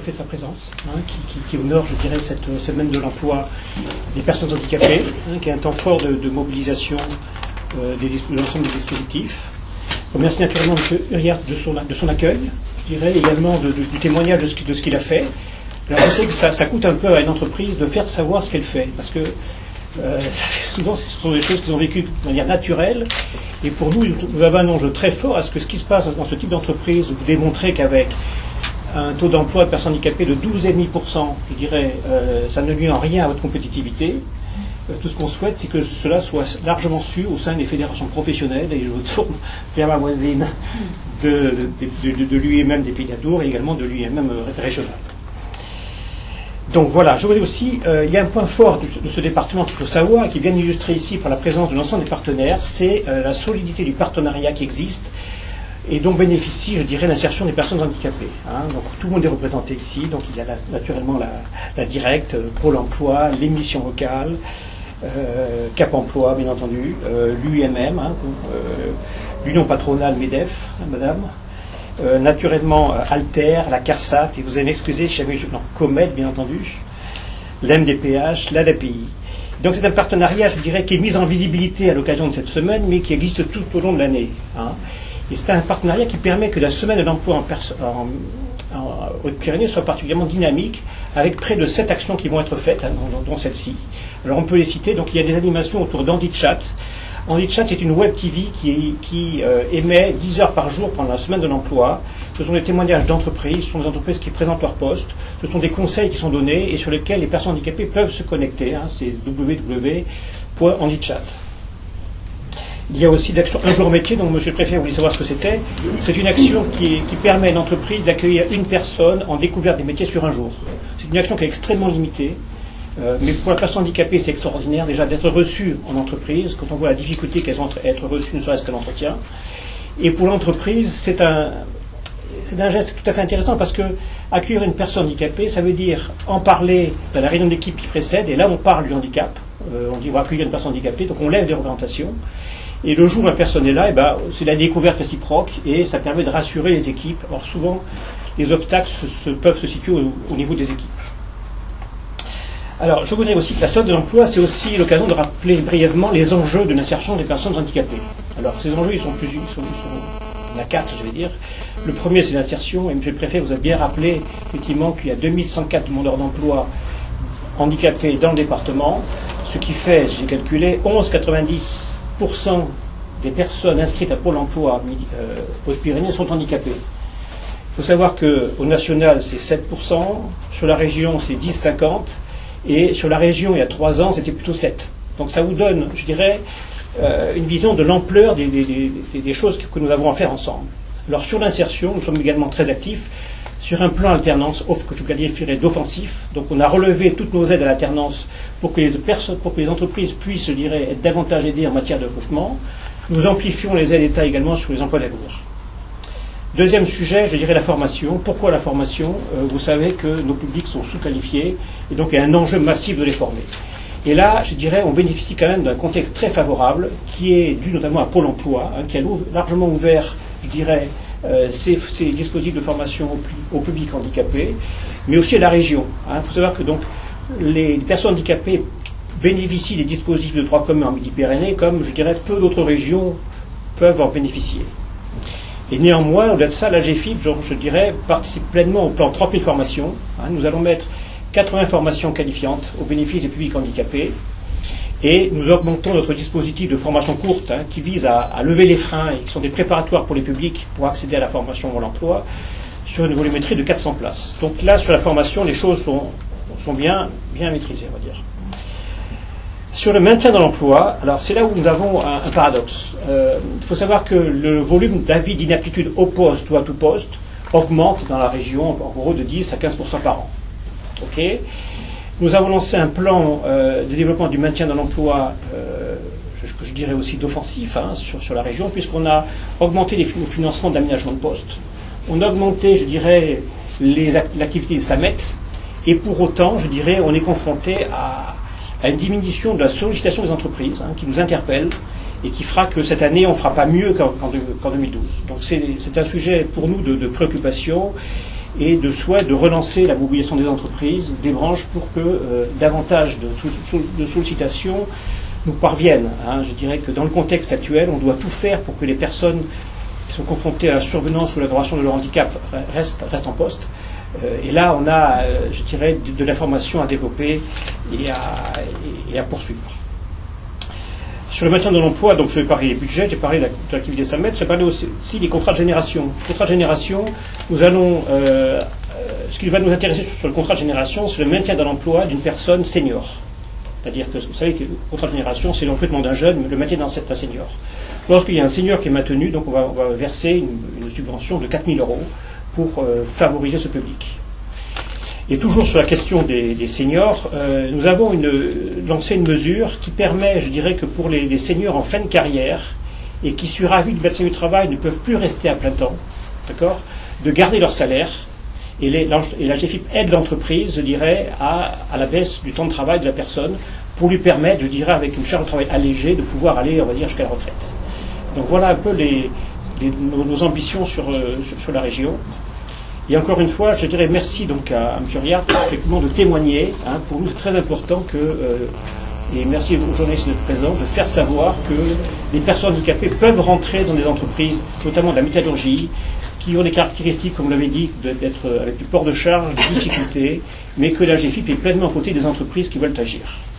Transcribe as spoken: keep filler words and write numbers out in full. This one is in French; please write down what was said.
fait sa présence, hein, qui, qui, qui honore, je dirais, cette semaine de l'emploi des personnes handicapées, hein, qui est un temps fort de, de mobilisation euh, des, de l'ensemble des dispositifs. Je remercie naturellement M. Huriard de son, de son accueil, je dirais également de, de, du témoignage de ce, de ce qu'il a fait. Alors je sais que ça, ça coûte un peu à une entreprise de faire savoir ce qu'elle fait, parce que euh, ça fait souvent ce sont des choses qu'ils ont vécues de manière naturelle, et pour nous, nous avons un enjeu très fort à ce que ce qui se passe dans ce type d'entreprise, vous démontrez qu'avec un taux d'emploi de personnes handicapées de douze virgule cinq pour cent, je dirais, euh, ça ne nuit en rien à votre compétitivité. Euh, tout ce qu'on souhaite, c'est que cela soit largement su au sein des fédérations professionnelles, et je me tourne vers ma voisine de, de, de, de, de l'U I M M des Pays de la Dour et également de l'U I M M régional. Donc voilà, je voudrais aussi, euh, il y a un point fort de, de ce département qu'il faut savoir, et qui est bien illustré ici par la présence de l'ensemble des partenaires, c'est euh, la solidité du partenariat qui existe, et dont bénéficie, je dirais, l'insertion des personnes handicapées. Hein. Donc tout le monde est représenté ici, donc il y a la, naturellement la, la Directe, euh, Pôle emploi, les missions locales, euh, Cap emploi, bien entendu, euh, l'U I M M, hein, euh, l'Union patronale MEDEF, hein, madame, euh, naturellement euh, Alter, la CARSAT, et vous allez m'excuser si jamais je... Non, Comed, bien entendu, l'A M D P H, l'A D P I. Donc c'est un partenariat, je dirais, qui est mis en visibilité à l'occasion de cette semaine, mais qui existe tout au long de l'année. Hein. Et c'est un partenariat qui permet que la semaine de l'emploi en, perso- en, en Haute-Pyrénées soit particulièrement dynamique, avec près de sept actions qui vont être faites, hein, dont, dont celle-ci. Alors on peut les citer. Donc il y a des animations autour d'HandiChat. HandiChat est une web T V qui, qui euh, émet dix heures par jour pendant la semaine de l'emploi. Ce sont des témoignages d'entreprises, ce sont des entreprises qui présentent leur poste, ce sont des conseils qui sont donnés et sur lesquels les personnes handicapées peuvent se connecter. Hein, c'est w w w point handichat. Il y a aussi l'action Un jour métier, donc monsieur le préfet voulait savoir ce que c'était. C'est une action qui, qui permet à une entreprise d'accueillir une personne en découverte des métiers sur un jour. C'est une action qui est extrêmement limitée, euh, mais pour la personne handicapée, c'est extraordinaire déjà d'être reçue en entreprise, quand on voit la difficulté qu'elles ont à être reçues, ne serait-ce qu'à l'entretien. Et pour l'entreprise, c'est un, c'est un geste tout à fait intéressant, parce que accueillir une personne handicapée, ça veut dire en parler dans la réunion d'équipe qui précède, et là on parle du handicap, euh, on dit on va accueillir une personne handicapée, donc on lève des représentations. Et le jour où la personne est là, eh ben, c'est la découverte réciproque et ça permet de rassurer les équipes. Or, souvent, les obstacles se, se, peuvent se situer au, au niveau des équipes. Alors, je voudrais aussi que la semaine de l'emploi, c'est aussi l'occasion de rappeler brièvement les enjeux de l'insertion des personnes handicapées. Alors, ces enjeux, ils sont plus, ils sont, ils sont, il y en a quatre, je vais dire. Le premier, c'est l'insertion. Et M. le Préfet vous a bien rappelé, effectivement, qu'il y a deux mille cent quatre demandeurs d'emploi handicapés dans le département, ce qui fait, j'ai calculé, onze virgule quatre-vingt-dix pour cent des personnes inscrites à Pôle emploi euh, Haute-Pyrénées sont handicapées. Il faut savoir qu'au national, c'est sept pour cent, sur la région, c'est dix virgule cinquante, et sur la région, il y a trois ans, c'était plutôt sept. Donc ça vous donne, je dirais, euh, une vision de l'ampleur des, des, des, des choses que nous avons à faire ensemble. Alors sur l'insertion, nous sommes également très actifs sur un plan alternance que je qualifierais d'offensif. Donc on a relevé toutes nos aides à l'alternance pour que les personnes, pour que les entreprises puissent, je dirais, être davantage aidées en matière de recrutement. Nous amplifions les aides d'État également sur les emplois d'avenir. Deuxième sujet, je dirais la formation. Pourquoi la formation ? euh, Vous savez que nos publics sont sous-qualifiés et donc il y a un enjeu massif de les former. Et là, je dirais, on bénéficie quand même d'un contexte très favorable qui est dû notamment à Pôle emploi, hein, qui a largement ouvert, je dirais, Euh, ces, ces dispositifs de formation au, au public handicapé, mais aussi à la région. Il hein. faut savoir que donc, les personnes handicapées bénéficient des dispositifs de droit commun en Midi-Pyrénées, comme je dirais peu d'autres régions peuvent en bénéficier. Et néanmoins, au-delà de ça, la G F I P, je, je dirais, participe pleinement au plan trente mille formations. Hein. Nous allons mettre quatre-vingts formations qualifiantes au bénéfice des publics handicapés. Et nous augmentons notre dispositif de formation courte hein, qui vise à, à lever les freins et qui sont des préparatoires pour les publics pour accéder à la formation ou à l'emploi sur une volumétrie de quatre cents places. Donc là, sur la formation, les choses sont, sont bien, bien maîtrisées, on va dire. Sur le maintien dans l'emploi, alors c'est là où nous avons un, un paradoxe. Euh, il faut savoir que le volume d'avis d'inaptitude au poste ou à tout poste augmente dans la région en gros de dix à quinze pour cent par an. Okay. Nous avons lancé un plan euh, de développement du maintien dans l'emploi, euh, je, je dirais aussi d'offensif, hein, sur, sur la région, puisqu'on a augmenté les financements d'aménagement de postes. On a augmenté, je dirais, les, l'activité des SAMET, et pour autant, je dirais, on est confronté à, à une diminution de la sollicitation des entreprises, hein, qui nous interpelle, et qui fera que cette année, on ne fera pas mieux qu'en, qu'en, qu'en deux mille douze. Donc c'est, c'est un sujet pour nous de, de préoccupation. et de souhait de relancer la mobilisation des entreprises, des branches, pour que euh, davantage de, de sollicitations nous parviennent. Hein. Je dirais que dans le contexte actuel, on doit tout faire pour que les personnes qui sont confrontées à la survenance ou à l'aggravation de leur handicap restent, restent en poste. Euh, et là, on a, euh, je dirais, de, de l'information à développer et à, et, et à poursuivre. Sur le maintien de l'emploi, donc je vais parler des budgets, j'ai parlé de l'activité SAMET, j'ai parlé aussi, aussi des contrats de génération. Les contrats de génération, nous allons, euh, ce qui va nous intéresser sur, sur le contrat de génération, c'est le maintien dans l'emploi d'une personne senior. C'est-à-dire que vous savez que le contrat de génération, c'est le recrutement d'un jeune, le maintien dans cette senior. Lorsqu'il y a un senior qui est maintenu, donc on va, on va verser une, une subvention de quatre mille euros pour euh, favoriser ce public. Et toujours sur la question des, des seniors, euh, nous avons une, lancé une mesure qui permet, je dirais que pour les, les seniors en fin de carrière et qui, sur avis du médecin du travail, ne peuvent plus rester à plein temps, d'accord, de garder leur salaire. Et, les, et la G F I P aide l'entreprise, je dirais, à, à la baisse du temps de travail de la personne pour lui permettre, je dirais, avec une charge de travail allégée, de pouvoir aller, on va dire, jusqu'à la retraite. Donc voilà un peu les, les, nos, nos ambitions sur, euh, sur, sur la région. Et encore une fois, je dirais merci donc à, à M. Riard effectivement de témoigner. Hein, pour nous, c'est très important que, euh, et merci aux journalistes d'être présents, de faire savoir que les personnes handicapées peuvent rentrer dans des entreprises, notamment de la métallurgie, qui ont des caractéristiques, comme vous l'avez dit, d'être avec du port de charge, des difficultés, mais que la G F I P est pleinement à côté des entreprises qui veulent agir.